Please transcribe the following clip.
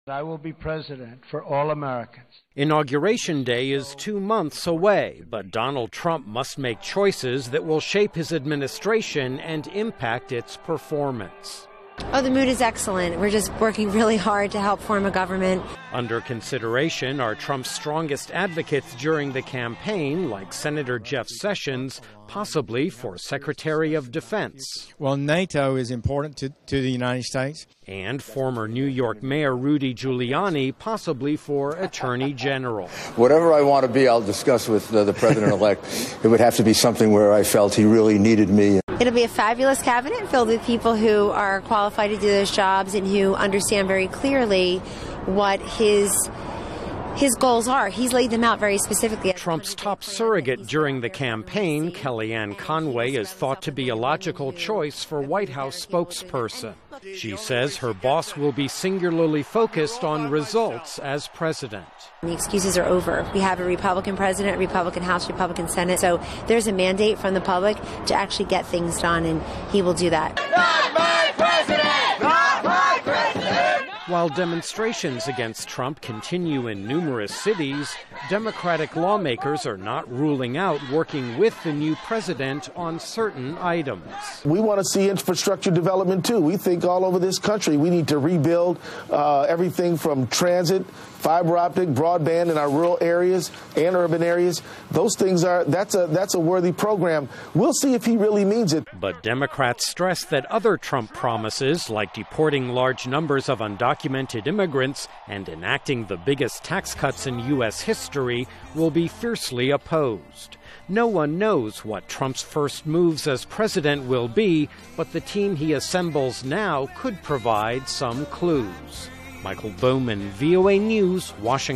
I will be president for all Americans. Inauguration Day is 2 months away, but Donald Trump must make choices that will shape his administration and impact its performance. Oh, the mood is excellent. We're just working really hard to help form a government. Under consideration are Trump's strongest advocates during the campaign, like Senator Jeff Sessions, possibly for Secretary of Defense. Well, NATO is important to the United States. And former New York Mayor Rudy Giuliani, possibly for Attorney General. Whatever I want to be, I'll discuss with the president-elect. It would have to be something where I felt he really needed me. It'll be a fabulous cabinet filled with people who are qualified to do those jobs and who understand very clearly what his goals are. He's laid them out very specifically. Trump's top surrogate during the campaign, Kellyanne Conway, is thought to be a logical choice for White House spokesperson. She says her boss will be singularly focused on results as president. The excuses are over. We have a Republican president, a Republican House, Republican Senate. So there's a mandate from the public to actually get things done, and he will do that. Not my president! Not my president! While demonstrations against Trump continue in numerous cities, Democratic lawmakers are not ruling out working with the new president on certain items. We want to see infrastructure development, too. We think all over this country we need to rebuild everything from transit, fiber optic, broadband in our rural areas and urban areas. Those things that's a worthy program. We'll see if he really means it. But Democrats stress that other Trump promises, like deporting large numbers of undocumented immigrants and enacting the biggest tax cuts in U.S. history, will be fiercely opposed. No one knows what Trump's first moves as president will be, but the team he assembles now could provide some clues. Michael Bowman, VOA News, Washington.